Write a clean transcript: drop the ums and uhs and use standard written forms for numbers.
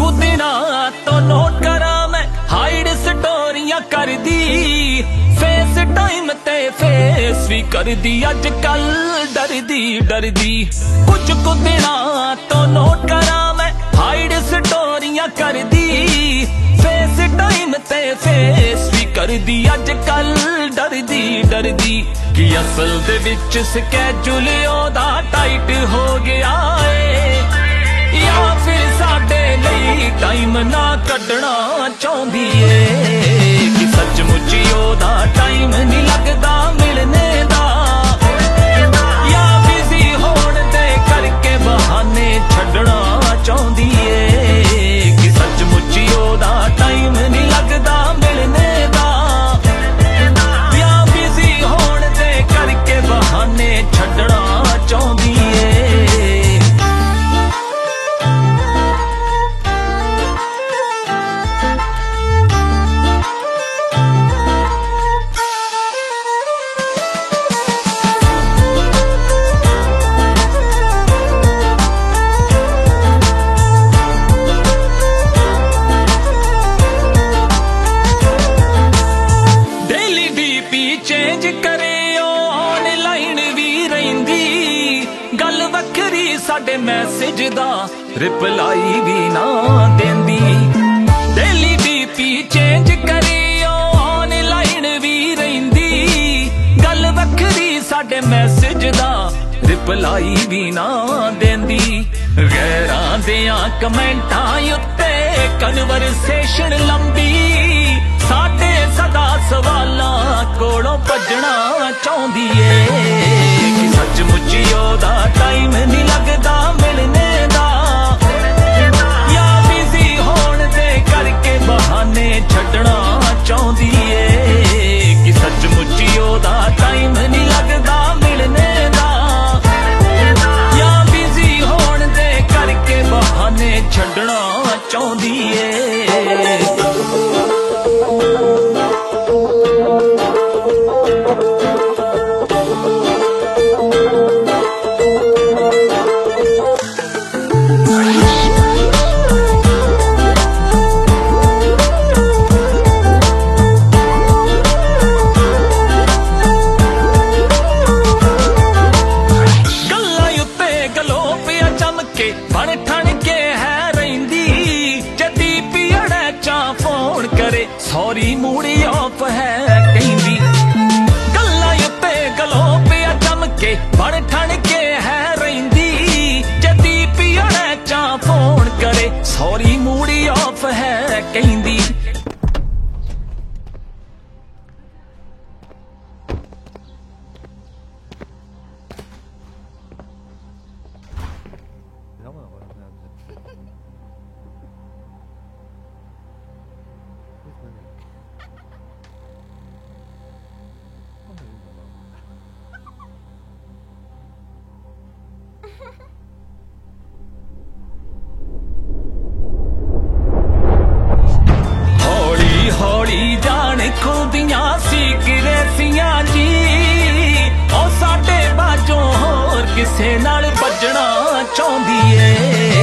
ਕੁ ਦਿਨਾਂ ਤੋਂ ਨੋਟ ਕਰਾਂ ਮੈਂ ਹਾਈਡ ਸਟੋਰੀਆਂ ਕਰਦੀ ਫੇਸ ਟਾਈਮ ਤੇ ਫੇਸ ਵੀ ਕਰਦੀ ਅੱਜ ਕੱਲ ਡਰਦੀ ਕੁਝ ਕੁ ਦਿਨਾਂ ਤੋਂ ਨੋਟ ਕਰਾਂ ਮੈਂ ਹਾਈਡ ਸਟੋਰੀਆਂ ਕਰਦੀ ਫੇਸ ਟਾਈਮ ਤੇ ਫੇਸ ਵੀ ਕਰਦੀ ਅੱਜ ਕੱਲ ਡਰਦੀ ਕਿ ਅਸਲ ਦੇ ਵਿੱਚ ਸਕੈਜੂਲ ਉਹਦਾ ਟਾਈਟ ਹੋ ਗਿਆ ਏ ਜਾਂ ਫਿਰ ਸਾਡੇ ਲਈ ਟਾਈਮ ਨਾ ਕੱਢਣਾ ਚਾਹੁੰਦੀ ਏ ਕਿ ਸੱਚਮੁੱਚ ਉਹਦਾ ਟਾਈਮ ਨਹੀਂ ਲੱਗਦਾ ਮਿਲਣੇ ਦਾ ਜਾਂ ਬਿਜ਼ੀ ਹੋਣ ਦੇ ਕਰਕੇ ਬਹਾਨੇ ਛੱਡਣਾ ਚਾਹੁੰਦੀ ਏ ਕਿ ਸੱਚਮੁੱਚ ਉਹਦਾ ਟਾਈਮ ਨਹੀਂ ਲੱਗਦਾ ਮਿਲਣੇ ਦਾ ਜਾਂ ਬਿਜ਼ੀ ਹੋਣ ਦੇ ਕਰਕੇ ਬਹਾਨੇ ਛੱਡਣਾ ਚਾਹੁੰਦੀ ਏ ਸਾਡੇ ਮੈਸੇਜ ਦਾ ਰਿਪਲਾਈ ਵੀ ਨਾ ਦਿੰਦੀ ਡੇਲੀ ਡੀਪੀ ਚੇਂਜ ਕਰੀ ਆਨਲਾਈਨ ਵੀ ਰਹਿੰਦੀ ਗੱਲ ਵੱਖਰੀ ਸਾਡੇ ਮੈਸੇਜ ਦਾ ਰਿਪਲਾਈ ਵੀ ਨਾ ਦਿੰਦੀ ਗੈਰਾਂ ਦਿਆਂ ਕਮੈਂਟਾਂ ਉੱਤੇ ਕਨਵਰਸੇਸ਼ਨ ਲੰਬੀ ਸਾਡੇ ਸਦਾ ਸਵਾਲਾਂ ਕੋਲੋਂ ਭੱਜਣਾ ਚਾਹੁੰਦੀ ਏ ਕਿ ਸੱਚਮੁੱਚ ਉਹਦਾ ਟਾਈਮ ਨਹੀਂ ਲੱਗਦਾ ਮਿਲਣੇ ਦਾ ਜਾਂ ਬਿਜ਼ੀ ਹੋਣ ਦੇ ਕਰਕੇ ਬਹਾਨੇ ਛੱਡਣਾ ਚਾਹੁੰਦੀ ਏ ਕਿ ਸੱਚਮੁੱਚ ਉਹਦਾ ਟਾਈਮ ਨਹੀਂ ਲੱਗਦਾ ਮਿਲਣੇ ਦਾ ਜਾਂ ਬਿਜ਼ੀ ਹੋਣ ਦੇ ਕਰਕੇ ਬਹਾਨੇ ਛੱਡਣਾ ਚਾਹੁੰਦੀ ਏ ਬਣ ਠਣ ਕੇ ਹੈ ਰਹਿੰਦੀ ਜਦੀ ਪੀੜੈ ਚਾਂ ਫੋਨ ਕਰੇ ਸੌਰੀ ਮੂਡ ਆਫ ਹੈ ਕਹਿੰਦੀ ਗੱਲਾਂ ਉੱਤੇ ਗਲੋਪਿਆ ਚਮਕੇ ਬਣ ਠਣ ਕੇ ਹੈ ਰਹਿੰਦੀ ਜਦੀ ਪੀੜੈ ਚਾਂ ਫੋਨ ਕਰੇ ਸੌਰੀ ਮੂਡ ਆਫ ਹੈ ਕਹਿੰਦੀ ਹੌਲੀ ਜਾਣ ਖੁਦੀਆਂ ਸੀਕਰੇਸੀਆਂ ਜੀ ਉਹ ਸਾਡੇ ਬਾਝੋਂ ਹੋਰ ਕਿਸੇ ਨਾਲ ਭੱਜਣਾ ਚਾਹੁੰਦੀ ਏ